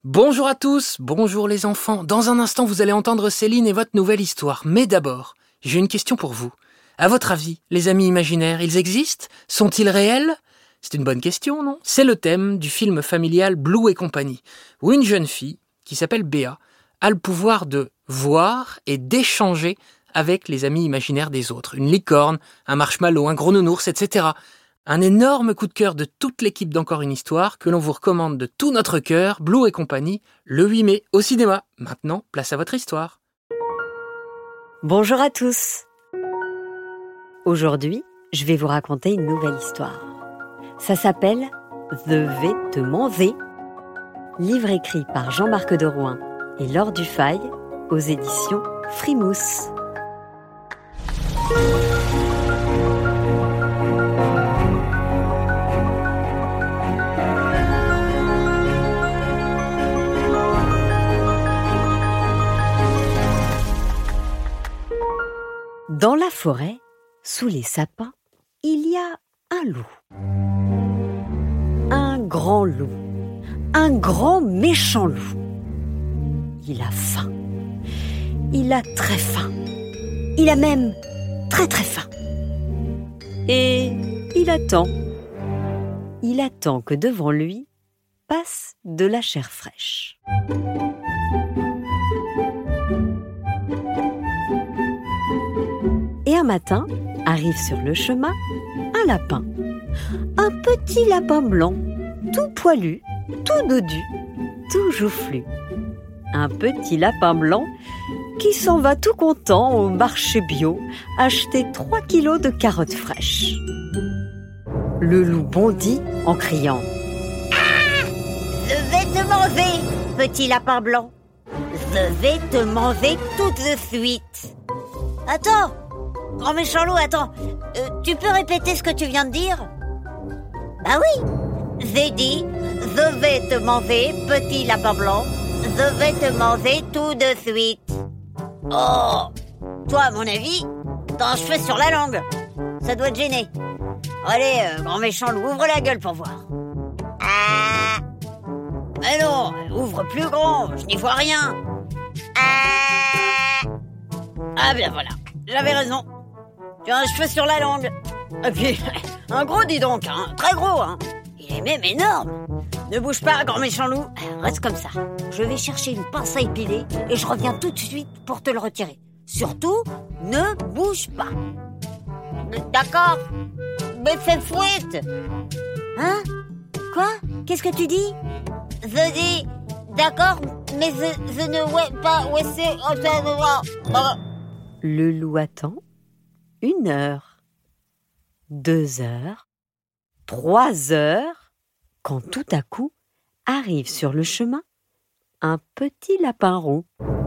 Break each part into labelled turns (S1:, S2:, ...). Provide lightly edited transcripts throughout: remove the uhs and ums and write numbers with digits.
S1: Bonjour à tous, bonjour les enfants. Dans un instant, vous allez entendre Céline et votre nouvelle histoire. Mais d'abord, j'ai une question pour vous. À votre avis, les amis imaginaires, ils existent? Sont-ils réels? C'est une bonne question, non? C'est le thème du film familial Blue et compagnie, où une jeune fille, qui s'appelle Béa, a le pouvoir de voir et d'échanger avec les amis imaginaires des autres. Une licorne, un marshmallow, un gros nounours, etc. Un énorme coup de cœur de toute l'équipe d'Encore une histoire que l'on vous recommande de tout notre cœur, Blue et compagnie, le 8 mai au cinéma. Maintenant, place à votre histoire.
S2: Bonjour à tous. Aujourd'hui, je vais vous raconter une nouvelle histoire. Ça s'appelle The Vêtement V, livre écrit par Jean-Marc Derouin et Laure Dufay aux éditions Frimousse. Dans la forêt, sous les sapins, il y a un loup. Un grand loup. Un grand méchant loup. Il a faim. Il a très faim. Il a même très très faim. Et il attend. Il attend que devant lui passe de la chair fraîche. Et un matin, arrive sur le chemin un lapin. Un petit lapin blanc, tout poilu, tout dodu, tout joufflu. Un petit lapin blanc qui s'en va tout content au marché bio acheter 3 kilos de carottes fraîches. Le loup bondit en criant « Ah ! Je vais te manger, petit lapin blanc. Je vais te manger tout de suite. » Attends, grand méchant loup, attends. Tu peux répéter ce que tu viens de dire? Bah oui, j'ai dit « Je vais te manger, petit lapin blanc. Je vais te manger tout de suite. » Oh, toi, à mon avis, t'as un cheveu sur la langue. Ça doit te gêner. Allez, grand méchant loup, ouvre la gueule pour voir. Ah. Mais non, ouvre plus grand, je n'y vois rien. Ah bien voilà, j'avais raison. Tu as un cheveu sur la langue. Et puis, un gros dis donc, hein, très gros, hein. Il est même énorme. Ne bouge pas, grand méchant loup, reste comme ça. Je vais chercher une pince à épiler et je reviens tout de suite pour te le retirer. Surtout, ne bouge pas. D'accord, mais fais fouette. Hein? Quoi? Qu'est-ce que tu dis? Je dis, d'accord, mais je ne sais pas où c'est. Le loup attend 1 heure, 2 heures, 3 heures, quand tout à coup arrive sur le chemin un petit lapin rond.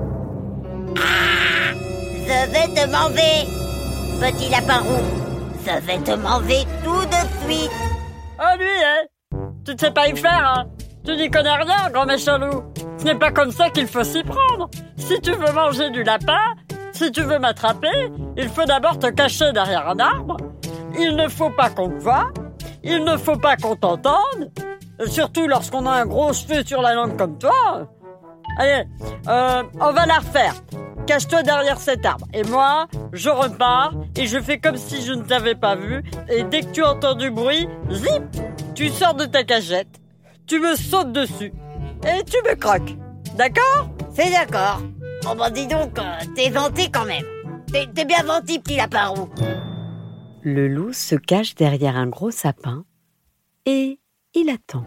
S2: Ah! Je vais te manger, petit lapin roux. Je vais te manger tout de suite.
S3: Ah lui, hein? Tu ne sais pas y faire, hein? Tu n'y connais rien, grand méchant loup. Ce n'est pas comme ça qu'il faut s'y prendre. Si tu veux manger du lapin, si tu veux m'attraper, il faut d'abord te cacher derrière un arbre. Il ne faut pas qu'on te voie. Il ne faut pas qu'on t'entende. Surtout lorsqu'on a un gros cheveu sur la langue comme toi. Allez, on va la refaire. Cache-toi derrière cet arbre. Et moi, je repars et je fais comme si je ne t'avais pas vu. Et dès que tu entends du bruit, zip, tu sors de ta cachette. Tu me sautes dessus. Et tu me croques. D'accord?
S2: C'est d'accord. Oh bah dis donc, t'es vanté quand même. T'es bien vanté, petit lapin roux. Le loup se cache derrière un gros sapin et il attend.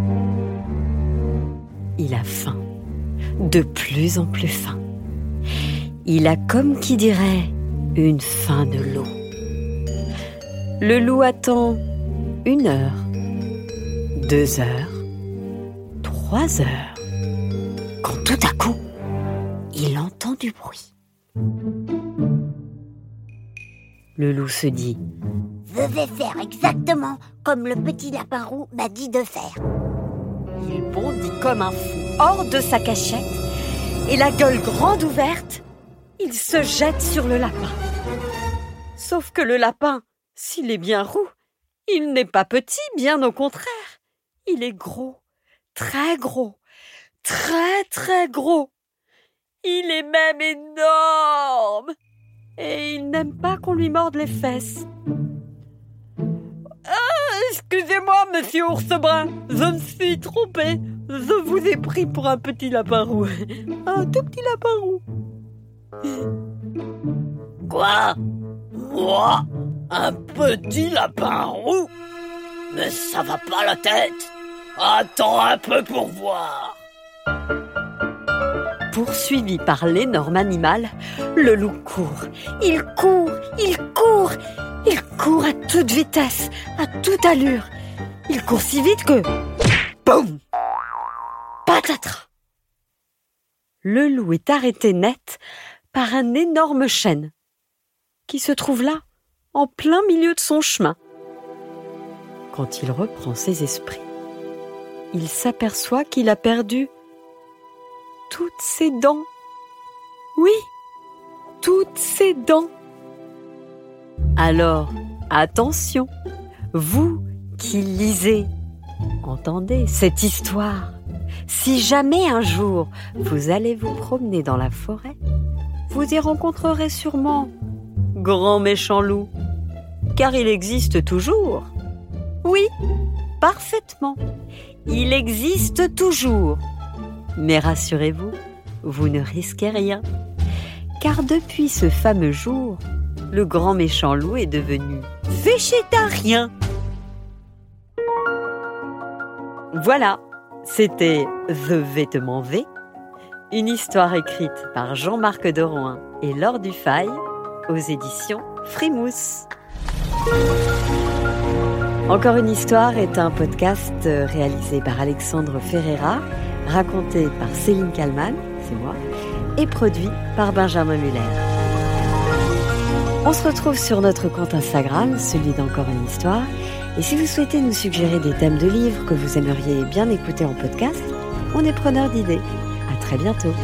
S2: Il a faim, de plus en plus faim. Il a comme qui dirait une faim de loup. Le loup attend 1 heure, 2 heures, 3 heures, quand tout à coup, il entend du bruit. Le loup se dit « Je vais faire exactement comme le petit lapin roux m'a dit de faire. » Il bondit comme un fou hors de sa cachette et la gueule grande ouverte, il se jette sur le lapin. Sauf que le lapin, s'il est bien roux, il n'est pas petit, bien au contraire. Il est gros, très très gros. Il est même énorme. Et il n'aime pas qu'on lui morde les fesses. Excusez-moi, monsieur Ours Brun, je me suis trompée. Je vous ai pris pour un petit lapin roux. Un tout petit lapin roux.
S4: Quoi? Moi? Un petit lapin roux? Mais ça va pas la tête. Attends un peu pour voir.
S2: Poursuivi par l'énorme animal, le loup court. Il court, il court, il court à toute vitesse, à toute allure. Il court si vite que... Boum! Patatras! Le loup est arrêté net par un énorme chêne qui se trouve là, en plein milieu de son chemin. Quand il reprend ses esprits, il s'aperçoit qu'il a perdu toutes ses dents. Oui, toutes ses dents. Alors, attention, vous qui lisez, entendez cette histoire. Si jamais un jour vous allez vous promener dans la forêt, vous y rencontrerez sûrement Grand Méchant Loup, car il existe toujours. Oui, parfaitement, il existe toujours. Mais rassurez-vous, vous ne risquez rien, car depuis ce fameux jour, le Grand Méchant Loup est devenu végétarien. Voilà, c'était The Vêtement V, une histoire écrite par Jean-Marc Dorouin et Laure Dufay aux éditions Frimousse. Encore une histoire est un podcast réalisé par Alexandre Ferreira, raconté par Céline Kallmann, c'est moi, et produit par Benjamin Muller. On se retrouve sur notre compte Instagram, celui d'Encore une histoire. Et si vous souhaitez nous suggérer des thèmes de livres que vous aimeriez bien écouter en podcast, on est preneur d'idées. À très bientôt.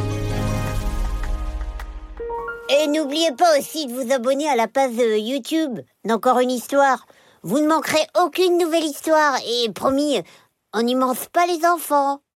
S5: Et n'oubliez pas aussi de vous abonner à la page YouTube d'Encore une histoire. Vous ne manquerez aucune nouvelle histoire. Et promis, on n'y mange pas les enfants.